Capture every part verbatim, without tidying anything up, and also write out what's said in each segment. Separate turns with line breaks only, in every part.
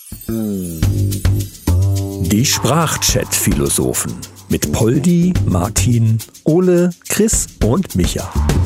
Die Sprachchat-Philosophen mit Poldi, Martin, Ole, Chris und Micha.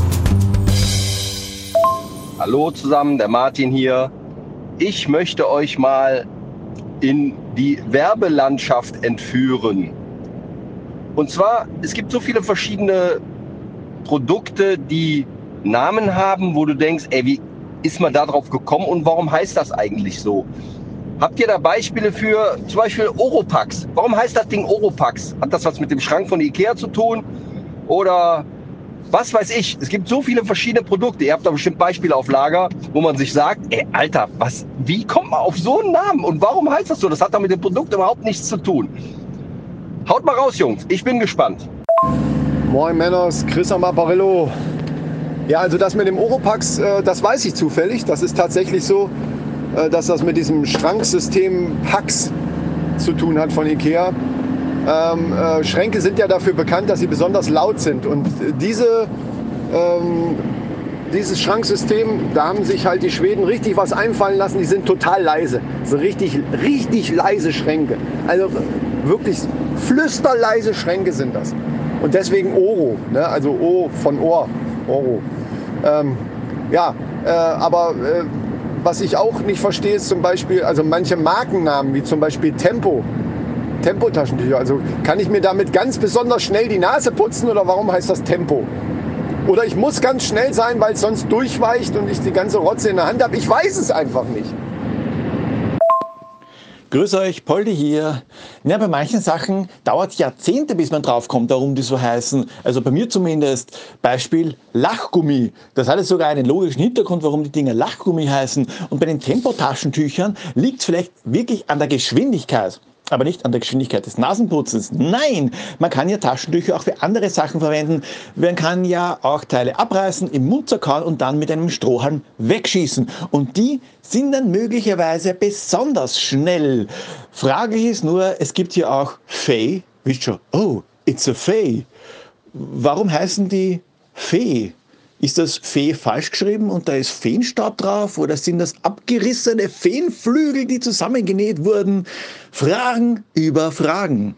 Hallo zusammen, der Martin hier. Ich möchte euch mal in die Werbelandschaft entführen. Und zwar, es gibt so viele verschiedene Produkte, die Namen haben, wo du denkst, ey, wie ist man da drauf gekommen und warum heißt das eigentlich so? Habt ihr da Beispiele für, zum Beispiel Oropax? Warum heißt das Ding Oropax? Hat das was mit dem Schrank von Ikea zu tun? Oder was weiß ich? Es gibt so viele verschiedene Produkte. Ihr habt da bestimmt Beispiele auf Lager, wo man sich sagt, ey, Alter, was, wie kommt man auf so einen Namen? Und warum heißt das so? Das hat da mit dem Produkt überhaupt nichts zu tun. Haut mal raus, Jungs. Ich bin gespannt.
Moin Männers, Chris am Apparillo. Ja, also das mit dem Oropax, äh, das weiß ich zufällig. Das ist tatsächlich so, äh, dass das mit diesem Schranksystem Pax zu tun hat von Ikea. Ähm, äh, Schränke sind ja dafür bekannt, dass sie besonders laut sind. Und diese, ähm, dieses Schranksystem, da haben sich halt die Schweden richtig was einfallen lassen. Die sind total leise. So richtig, richtig leise Schränke. Also wirklich flüsterleise Schränke sind das. Und deswegen Oro, ne? Also O von Ohr, Oro. Ähm, ja, äh, aber äh, was ich auch nicht verstehe, ist zum Beispiel, also manche Markennamen, wie zum Beispiel Tempo. Tempotaschentücher. Also kann ich mir damit ganz besonders schnell die Nase putzen oder warum heißt das Tempo? Oder ich muss ganz schnell sein, weil es sonst durchweicht und ich die ganze Rotze in der Hand habe. Ich weiß es einfach nicht.
Grüß euch, Poldi hier. Ja, bei manchen Sachen dauert es Jahrzehnte, bis man draufkommt, warum die so heißen. Also bei mir zumindest. Beispiel Lachgummi. Das hat jetzt sogar einen logischen Hintergrund, warum die Dinger Lachgummi heißen. Und bei den Tempotaschentüchern liegt es vielleicht wirklich an der Geschwindigkeit. Aber nicht an der Geschwindigkeit des Nasenputzens. Nein, man kann ja Taschentücher auch für andere Sachen verwenden. Man kann ja auch Teile abreißen, im Mund zerkauen und dann mit einem Strohhalm wegschießen. Und die sind dann möglicherweise besonders schnell. Fraglich ist nur, es gibt hier auch Fee. Wisst schon, oh, it's a Fee. Warum heißen die Fee? Ist das Fee falsch geschrieben und da ist Feenstaub drauf? Oder sind das abgerissene Feenflügel, die zusammengenäht wurden? Fragen über Fragen.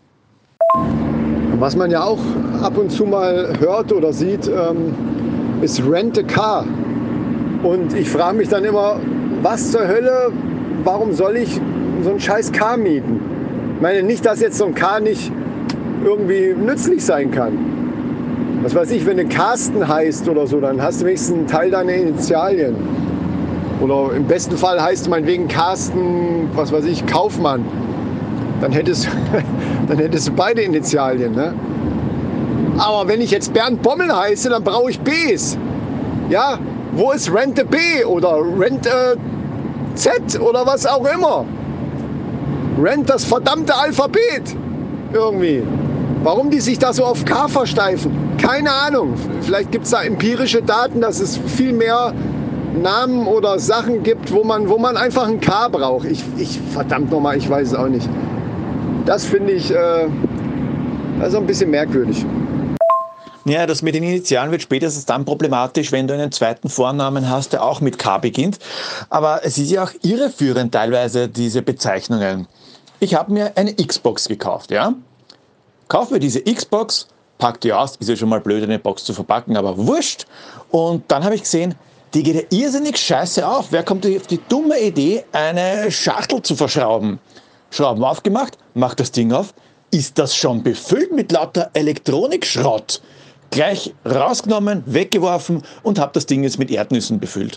Was man ja auch ab und zu mal hört oder sieht, ähm, ist Rent a Car. Und ich frage mich dann immer, was zur Hölle, warum soll ich so ein scheiß Car mieten? Ich meine nicht, dass jetzt so ein Car nicht irgendwie nützlich sein kann. Was weiß ich, wenn du Carsten heißt oder so, dann hast du wenigstens einen Teil deiner Initialien. Oder im besten Fall heißt du meinetwegen Carsten, was weiß ich, Kaufmann. Dann hättest, dann hättest du beide Initialien. Ne? Aber wenn ich jetzt Bernd Bommel heiße, dann brauche ich Bs. Ja, wo ist Rente B oder Rente Z oder was auch immer? Rent das verdammte Alphabet. Irgendwie. Warum die sich da so auf K versteifen? Keine Ahnung. Vielleicht gibt es da empirische Daten, dass es viel mehr Namen oder Sachen gibt, wo man, wo man einfach ein K braucht. Ich, ich verdammt nochmal, ich weiß es auch nicht. Das finde ich äh, also ein bisschen merkwürdig.
Ja, das mit den Initialen wird spätestens dann problematisch, wenn du einen zweiten Vornamen hast, der auch mit K beginnt. Aber es ist ja auch irreführend teilweise, diese Bezeichnungen. Ich habe mir eine Xbox gekauft, ja? Kauf mir diese Xbox, pack die aus, ist ja schon mal blöd, eine Box zu verpacken, aber wurscht. Und dann habe ich gesehen, die geht ja irrsinnig scheiße auf. Wer kommt auf die dumme Idee, eine Schachtel zu verschrauben? Schrauben aufgemacht, macht das Ding auf, ist das schon befüllt mit lauter Elektronikschrott. Gleich rausgenommen, weggeworfen und habe das Ding jetzt mit Erdnüssen befüllt.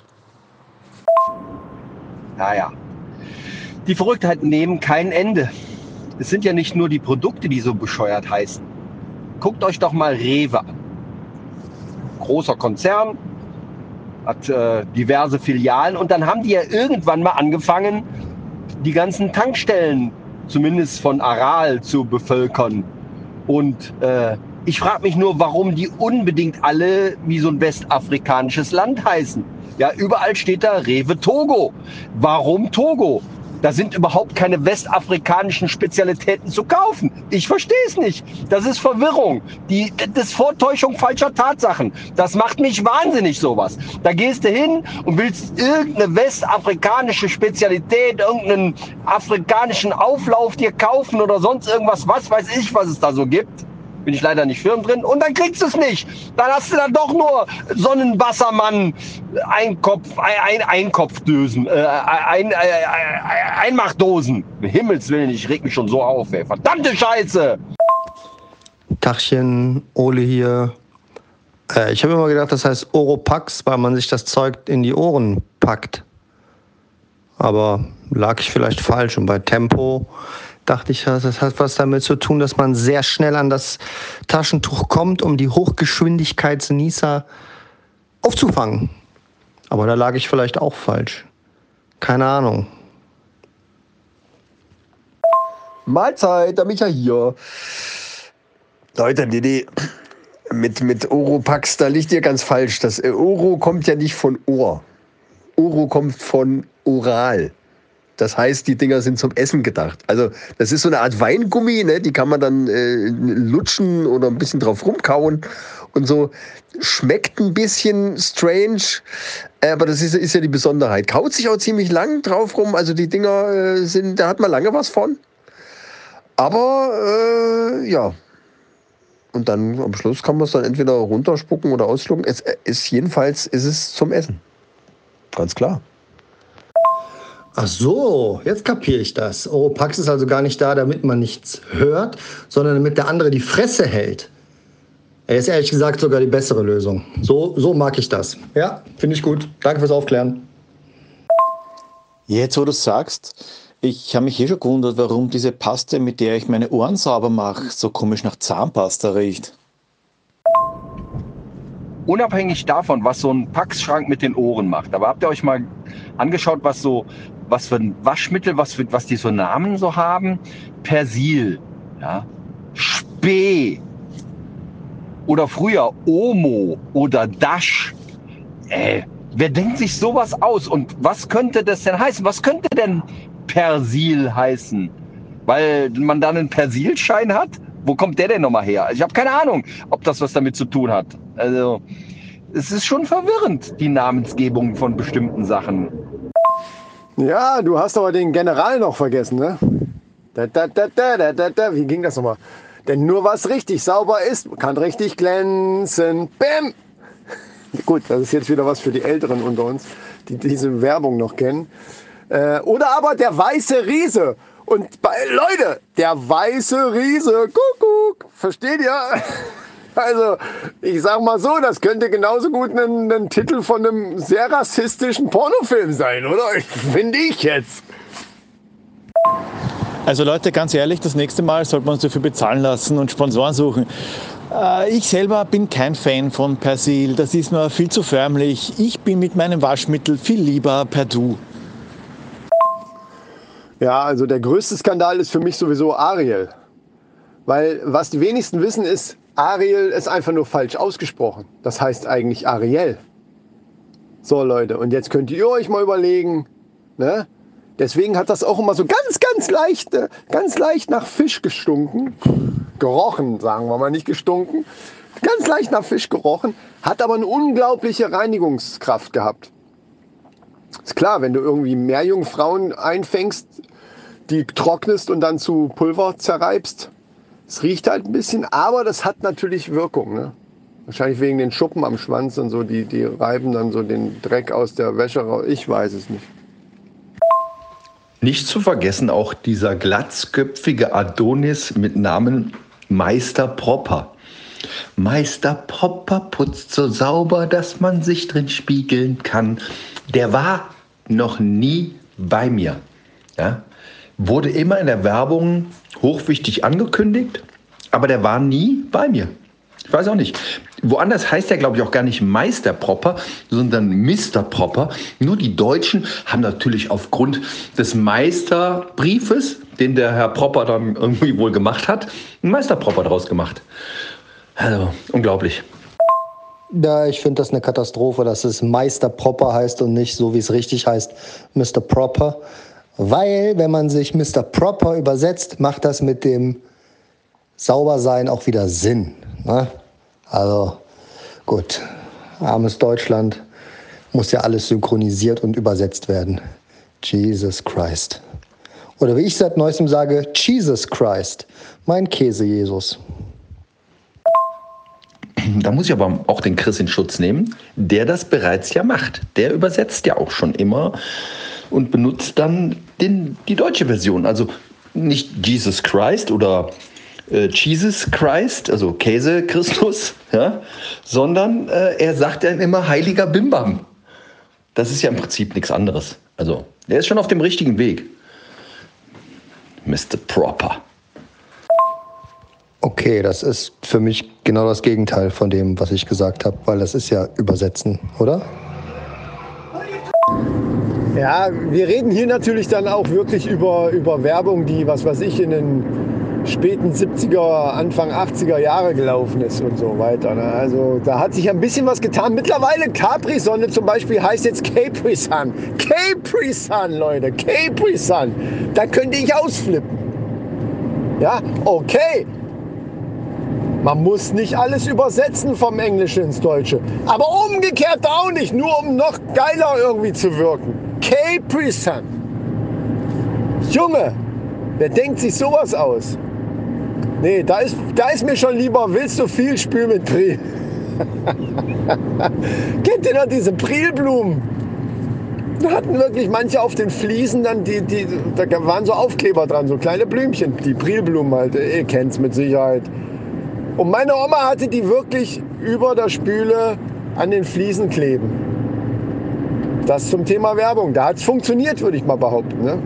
Naja, die Verrücktheiten nehmen kein Ende. Es sind ja nicht nur die Produkte, die so bescheuert heißen. Guckt euch doch mal Rewe an. Großer Konzern, hat äh, diverse Filialen und dann haben die ja irgendwann mal angefangen, die ganzen Tankstellen, zumindest von Aral, zu bevölkern. Und äh, ich frage mich nur, warum die unbedingt alle wie so ein westafrikanisches Land heißen. Ja, überall steht da Rewe Togo. Warum Togo? Da sind überhaupt keine westafrikanischen Spezialitäten zu kaufen. Ich verstehe es nicht. Das ist Verwirrung. Die, das ist Vortäuschung falscher Tatsachen. Das macht mich wahnsinnig, sowas. Da gehst du hin und willst irgendeine westafrikanische Spezialität, irgendeinen afrikanischen Auflauf dir kaufen oder sonst irgendwas. Was weiß ich, was es da so gibt. Bin ich leider nicht firm drin. Und dann kriegst du es nicht. Dann hast du dann doch nur Sonnenwassermann, Einkopf, ein, ein, Einkopfdösen, äh, ein, äh, Einmachdosen. Um Himmels Willen, ich reg mich schon so auf, ey. Verdammte Scheiße!
Tachchen, Ole hier. Äh, ich habe immer gedacht, das heißt Oropax, weil man sich das Zeug in die Ohren packt. Aber lag ich vielleicht falsch. Und bei Tempo dachte ich, das hat was damit zu tun, dass man sehr schnell an das Taschentuch kommt, um die Hochgeschwindigkeitsnießer aufzufangen. Aber da lag ich vielleicht auch falsch. Keine Ahnung.
Mahlzeit, der Micha hier. Leute, die, die mit, mit Oropax, da liegt ihr ganz falsch. Das Oro kommt ja nicht von Ohr. Oro kommt von oral. Das heißt, die Dinger sind zum Essen gedacht. Also das ist so eine Art Weingummi, ne? Die kann man dann äh, lutschen oder ein bisschen drauf rumkauen und so. Schmeckt ein bisschen strange, aber das ist, ist ja die Besonderheit. Kaut sich auch ziemlich lang drauf rum. Also die Dinger äh, sind, da hat man lange was von. Aber äh, ja. Und dann am Schluss kann man es dann entweder runterspucken oder ausschlucken. Es ist jedenfalls ist es zum Essen. Ganz klar.
Ach so, jetzt kapiere ich das. Oropax ist also gar nicht da, damit man nichts hört, sondern damit der andere die Fresse hält. Er ist ehrlich gesagt sogar die bessere Lösung. So, so mag ich das. Ja, finde ich gut. Danke fürs Aufklären.
Jetzt, wo du sagst, ich habe mich eh schon gewundert, warum diese Paste, mit der ich meine Ohren sauber mache, so komisch nach Zahnpasta riecht.
Unabhängig davon, was so ein Packschrank mit den Ohren macht. Aber habt ihr euch mal angeschaut, was so, was für ein Waschmittel, was, für, was die so Namen so haben? Persil, ja, Spee oder früher Omo oder Dash. Äh, wer denkt sich sowas aus? Und was könnte das denn heißen? Was könnte denn Persil heißen? Weil man dann einen Persilschein hat? Wo kommt der denn nochmal her? Ich habe keine Ahnung, ob das was damit zu tun hat. Also, es ist schon verwirrend, die Namensgebung von bestimmten Sachen.
Ja, du hast aber den General noch vergessen, ne? Da, da, da, da, da, da, da. Wie ging das nochmal? Denn nur was richtig sauber ist, kann richtig glänzen. Bäm! Gut, das ist jetzt wieder was für die Älteren unter uns, die diese Werbung noch kennen. Äh, oder aber der weiße Riese. Und bei, Leute, der weiße Riese, Kuckuck, versteht ihr? Also, ich sag mal so, das könnte genauso gut ein, ein Titel von einem sehr rassistischen Pornofilm sein, oder? Finde ich jetzt.
Also Leute, ganz ehrlich, das nächste Mal sollte man uns dafür bezahlen lassen und Sponsoren suchen. Äh, ich selber bin kein Fan von Persil, das ist mir viel zu förmlich. Ich bin mit meinem Waschmittel viel lieber per Du.
Ja, also der größte Skandal ist für mich sowieso Ariel. Weil was die wenigsten wissen ist, Ariel ist einfach nur falsch ausgesprochen. Das heißt eigentlich Ariel. So Leute, und jetzt könnt ihr euch mal überlegen, ne? Deswegen hat das auch immer so ganz, ganz leicht, ganz leicht nach Fisch gestunken. Gerochen, sagen wir mal, nicht gestunken. Ganz leicht nach Fisch gerochen, hat aber eine unglaubliche Reinigungskraft gehabt. Ist klar, wenn du irgendwie Meerjungfrauen einfängst, die trocknest und dann zu Pulver zerreibst. Es riecht halt ein bisschen, aber das hat natürlich Wirkung, ne? Wahrscheinlich wegen den Schuppen am Schwanz und so, die, die reiben dann so den Dreck aus der Wäsche raus. Ich weiß es nicht.
Nicht zu vergessen auch dieser glatzköpfige Adonis mit Namen Meister Propper. Meister Propper putzt so sauber, dass man sich drin spiegeln kann. Der war noch nie bei mir. Ja? Wurde immer in der Werbung hochwichtig angekündigt, aber der war nie bei mir. Ich weiß auch nicht. Woanders heißt der, glaube ich, auch gar nicht Meister Propper, sondern Mister Propper. Nur die Deutschen haben natürlich aufgrund des Meisterbriefes, den der Herr Propper dann irgendwie wohl gemacht hat, einen Meister Propper draus gemacht. Also, unglaublich.
Ja, ich finde das eine Katastrophe, dass es Meister Propper heißt und nicht so, wie es richtig heißt, Mister Proper. Weil, wenn man sich Mister Proper übersetzt, macht das mit dem Saubersein auch wieder Sinn. Ne? Also gut, armes Deutschland, muss ja alles synchronisiert und übersetzt werden. Jesus Christ. Oder wie ich seit Neuestem sage, Jesus Christ, mein Käse-Jesus.
Da muss ich aber auch den Chris in Schutz nehmen, der das bereits ja macht. Der übersetzt ja auch schon immer und benutzt dann den, die deutsche Version. Also nicht Jesus Christ oder äh, Jesus Christ, also Käse Christus, ja, sondern äh, er sagt dann immer Heiliger Bimbam. Das ist ja im Prinzip nichts anderes. Also der ist schon auf dem richtigen Weg. Mister Proper.
Okay, das ist für mich genau das Gegenteil von dem, was ich gesagt habe, weil das ist ja Übersetzen, oder?
Ja, wir reden hier natürlich dann auch wirklich über, über Werbung, die, was weiß ich, in den späten siebziger, Anfang achtziger Jahre gelaufen ist und so weiter. Ne? Also da hat sich ein bisschen was getan. Mittlerweile Capri-Sonne zum Beispiel heißt jetzt Capri-Sun. Capri-Sun, Leute, Capri-Sun. Da könnte ich ausflippen. Ja, okay. Man muss nicht alles übersetzen vom Englischen ins Deutsche. Aber umgekehrt auch nicht, nur um noch geiler irgendwie zu wirken. Capri-Sun. Junge, wer denkt sich sowas aus? Nee, da ist, da ist mir schon lieber, willst du viel, spül mit Priel. Kennt ihr noch diese Prilblumen? Da hatten wirklich manche auf den Fliesen dann, die, die, da waren so Aufkleber dran, so kleine Blümchen. Die Prilblumen halt, ihr kennt's mit Sicherheit. Und meine Oma hatte die wirklich über der Spüle an den Fliesen kleben. Das zum Thema Werbung. Da hat es funktioniert, würde ich mal behaupten. Ne?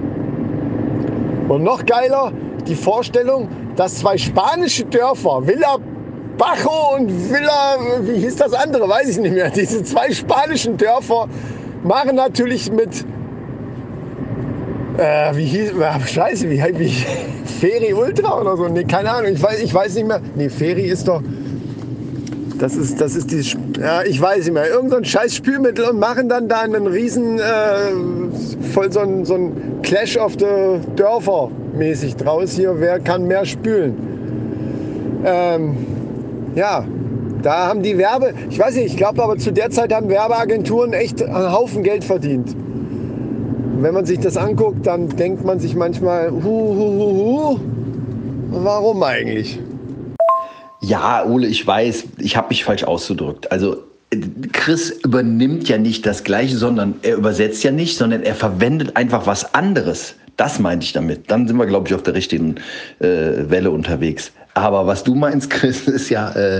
Und noch geiler, die Vorstellung, dass zwei spanische Dörfer, Villa Bajo und Villa, wie hieß das andere, weiß ich nicht mehr. Diese zwei spanischen Dörfer machen natürlich mit, äh, wie hieß, äh, scheiße, wie, wie Feri Ultra oder so, nee, keine Ahnung, ich weiß, ich weiß nicht mehr. Nee, Feri ist doch, das ist, das ist dieses, ja, ich weiß nicht mehr, irgend so ein scheiß Spülmittel und machen dann da einen riesen, äh, voll so ein, so ein Clash of the Dörfer mäßig draus hier, wer kann mehr spülen. Ähm, ja, da haben die Werbe, ich weiß nicht, ich glaube aber zu der Zeit haben Werbeagenturen echt einen Haufen Geld verdient. Und wenn man sich das anguckt, dann denkt man sich manchmal, hu, hu, hu, hu, warum eigentlich?
Ja, Ole, ich weiß, ich habe mich falsch ausgedrückt. Also Chris übernimmt ja nicht das Gleiche, sondern er übersetzt ja nicht, sondern er verwendet einfach was anderes. Das meinte ich damit. Dann sind wir, glaube ich, auf der richtigen äh, Welle unterwegs. Aber was du meinst, Chris, ist ja äh,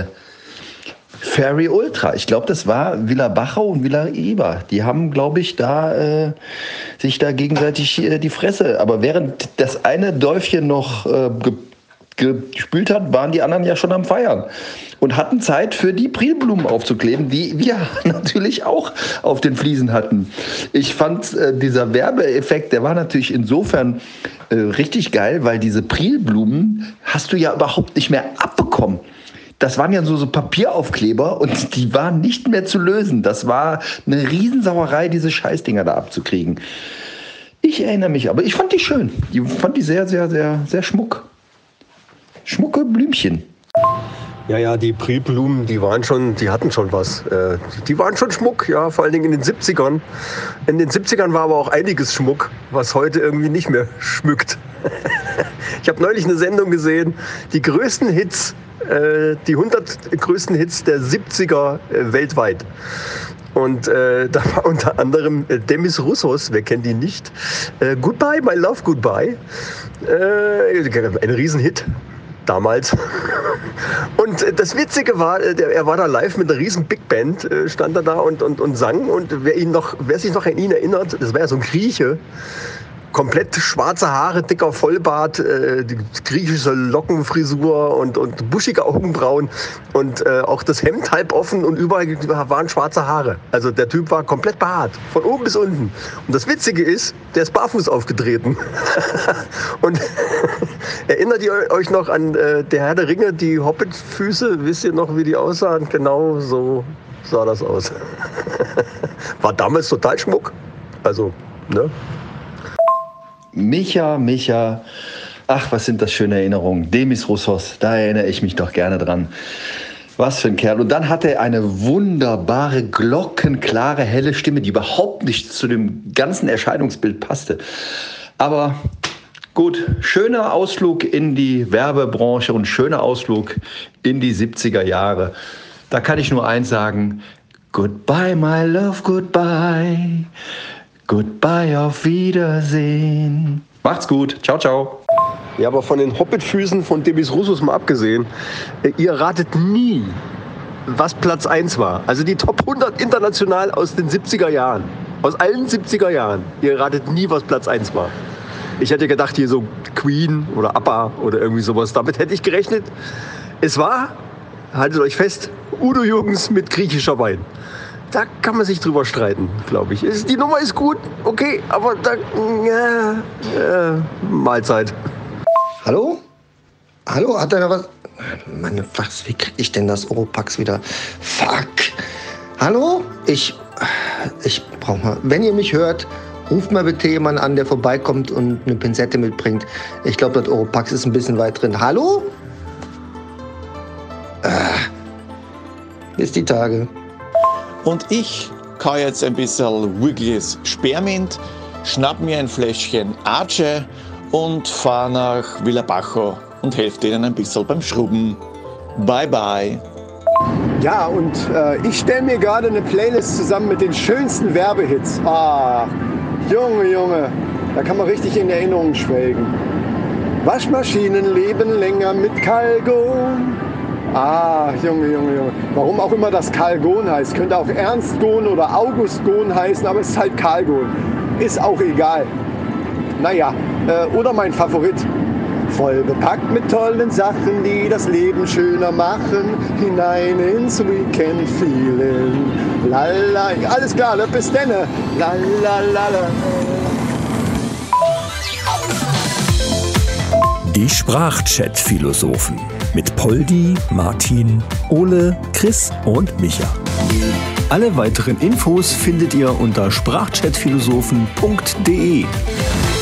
Feri Ultra. Ich glaube, das war Villa Bajo und Villa Iba. Die haben, glaube ich, da äh, sich da gegenseitig äh, die Fresse. Aber während das eine Däufchen noch äh, ge gespült hat, waren die anderen ja schon am Feiern und hatten Zeit für die Prilblumen aufzukleben, die wir natürlich auch auf den Fliesen hatten. Ich fand äh, dieser Werbeeffekt, der war natürlich insofern äh, richtig geil, weil diese Prilblumen hast du ja überhaupt nicht mehr abbekommen. Das waren ja so, so Papieraufkleber und die waren nicht mehr zu lösen. Das war eine Riesensauerei, diese Scheißdinger da abzukriegen. Ich erinnere mich, aber ich fand die schön. Ich fand die sehr, sehr, sehr, sehr schmuck. Schmucke Blümchen.
Ja, ja, die Prilblumen, die waren schon, die hatten schon was. Äh, die waren schon Schmuck, ja, vor allen Dingen in den siebzigern. In den siebzigern war aber auch einiges Schmuck, was heute irgendwie nicht mehr schmückt. Ich habe neulich eine Sendung gesehen, die größten Hits, äh, die hundert größten Hits der siebziger äh, weltweit. Und äh, da war unter anderem äh, Demis Roussos, wer kennt ihn nicht? Äh, Goodbye, My Love, Goodbye. Äh, ein Riesenhit. Damals. Und das Witzige war, er war da live mit einer riesen Big Band, stand er da und, und, und sang. Und wer, ihn noch, wer sich noch an ihn erinnert, das war ja so ein Grieche. Komplett schwarze Haare, dicker Vollbart, äh, die griechische Lockenfrisur und, und buschige Augenbrauen und äh, auch das Hemd halb offen und überall waren schwarze Haare. Also der Typ war komplett behaart, von oben bis unten. Und das Witzige ist, der ist barfuß aufgetreten. Und erinnert ihr euch noch an äh, der Herr der Ringe, die Hobbit-Füße? Wisst ihr noch, wie die aussahen? Genau so sah das aus. War damals total Schmuck. Also, ne?
Micha, Micha, ach, was sind das schöne Erinnerungen. Demis Roussos, da erinnere ich mich doch gerne dran. Was für ein Kerl. Und dann hat er eine wunderbare, glockenklare, helle Stimme, die überhaupt nicht zu dem ganzen Erscheinungsbild passte. Aber gut, schöner Ausflug in die Werbebranche und schöner Ausflug in die siebziger Jahre. Da kann ich nur eins sagen: Goodbye, my love, goodbye. Goodbye, auf Wiedersehen. Macht's gut. Ciao, ciao.
Ja, aber von den Hobbitfüßen von Demis Roussos mal abgesehen, ihr ratet nie, was Platz eins war. Also die Top hundert international aus den siebziger Jahren. Aus allen siebziger Jahren. Ihr ratet nie, was Platz eins war. Ich hätte gedacht, hier so Queen oder ABBA oder irgendwie sowas. Damit hätte ich gerechnet. Es war, haltet euch fest, Udo Jürgens mit griechischer Wein. Da kann man sich drüber streiten, glaube ich. Die Nummer ist gut, okay, aber da... Ja, ja, Mahlzeit.
Hallo? Hallo, hat einer was? Mann, was, wie krieg ich denn das Oropax wieder? Fuck. Hallo? Ich, ich brauch mal, wenn ihr mich hört, ruft mal bitte jemanden an, der vorbeikommt und eine Pinzette mitbringt. Ich glaube, das Oropax ist ein bisschen weit drin. Hallo? Ah, bis die Tage.
Und ich kau jetzt ein bisschen Wrigley's Spearmint, schnapp mir ein Fläschchen Arce und fahr nach Villabajo und helfe denen ein bisschen beim Schrubben. Bye bye.
Ja, und äh, ich stelle mir gerade eine Playlist zusammen mit den schönsten Werbehits. Ah, Junge, Junge, da kann man richtig in Erinnerungen schwelgen. Waschmaschinen leben länger mit Calgon. Ah, Junge, Junge, Junge. Warum auch immer das Calgon heißt. Könnte auch Ernst Gohn oder August Gohn heißen, aber es ist halt Calgon. Ist auch egal. Naja, äh, oder mein Favorit. Voll bepackt mit tollen Sachen, die das Leben schöner machen. Hinein ins Weekend-Feeling. Lala, alles klar, bis denne. Lalalala.
Die Sprachchat-Philosophen mit Poldi, Martin, Ole, Chris und Micha. Alle weiteren Infos findet ihr unter sprachchatphilosophen punkt de.